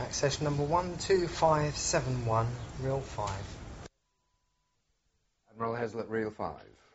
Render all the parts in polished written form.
Access number 12571, reel 5. Admiral Heslett, reel 5.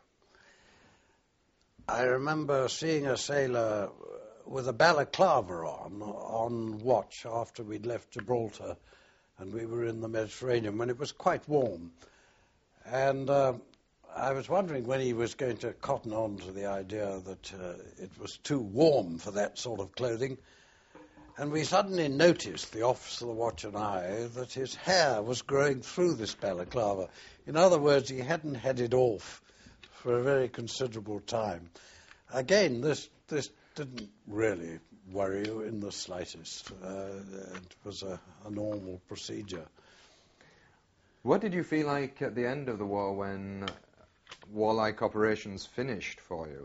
I remember seeing a sailor with a balaclava on watch after we'd left Gibraltar and we were in the Mediterranean when it was quite warm. And I was wondering when he was going to cotton on to the idea that it was too warm for that sort of clothing. And we suddenly noticed, the officer of the watch and I, that his hair was growing through this balaclava. In other words, he hadn't had it off for a very considerable time. Again, this didn't really worry you in the slightest. It was a normal procedure. What did you feel like at the end of the war when warlike operations finished for you?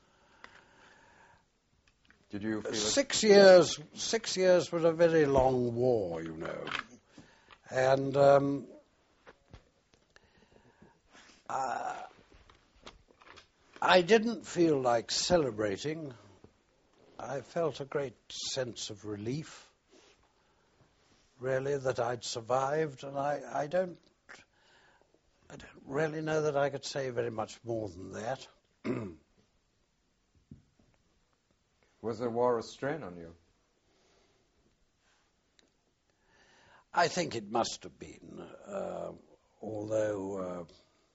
Did you feel 6 years? 6 years was a very long war, you know, and I didn't feel like celebrating. I felt a great sense of relief, really, that I'd survived, and I don't really know that I could say very much more than that. Was the war a strain on you? I think it must have been, although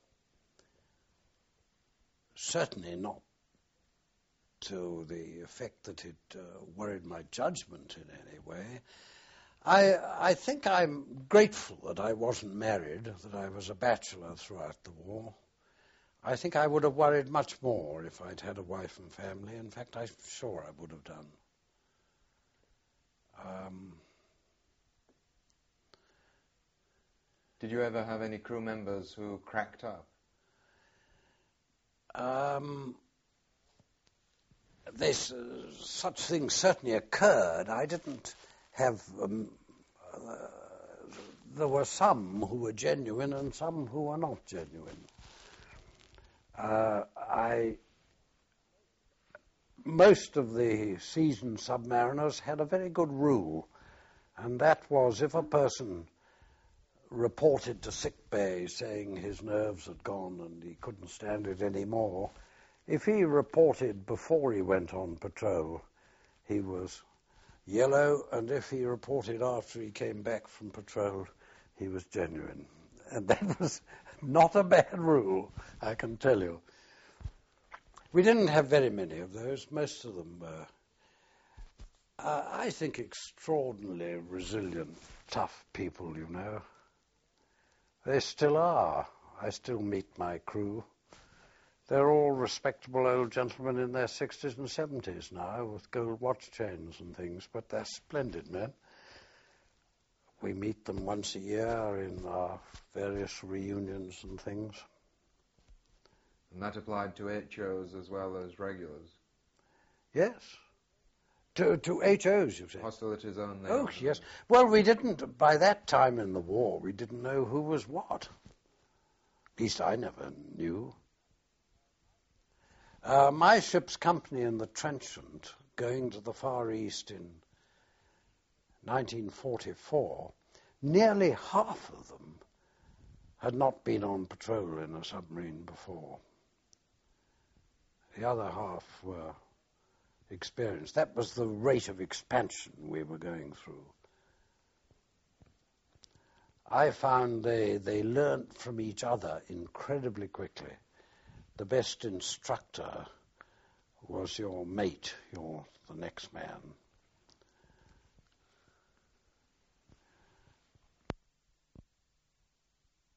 certainly not to the effect that it worried my judgment in any way. I think I'm grateful that I wasn't married, that I was a bachelor throughout the war. I think I would have worried much more if I'd had a wife and family. In fact, I'm sure I would have done. Did you ever have any crew members who cracked up? Such things certainly occurred. I didn't have... there were some who were genuine and some who were not genuine. Most of the seasoned submariners had a very good rule, and that was if a person reported to sick bay saying his nerves had gone and he couldn't stand it anymore, if he reported before he went on patrol, he was yellow, and if he reported after he came back from patrol, he was genuine. And that was not a bad rule, I can tell you. We didn't have very many of those. Most of them were, I think, extraordinarily resilient, tough people, you know. They still are. I still meet my crew. They're all respectable old gentlemen in their 60s and 70s now with gold watch chains and things, but they're splendid men. We meet them once a year in our various reunions and things. And that applied to HOs as well as regulars? Yes. To HOs, you say? Hostilities only. Oh, yes. Well, we didn't, by that time in the war, we didn't know who was what. At least I never knew. My ship's company in the Trenchant, going to the Far East in 1944, nearly half of them had not been on patrol in a submarine before. The other half were experienced. That was the rate of expansion we were going through. I found they learnt from each other incredibly quickly. The best instructor was your mate, the next man.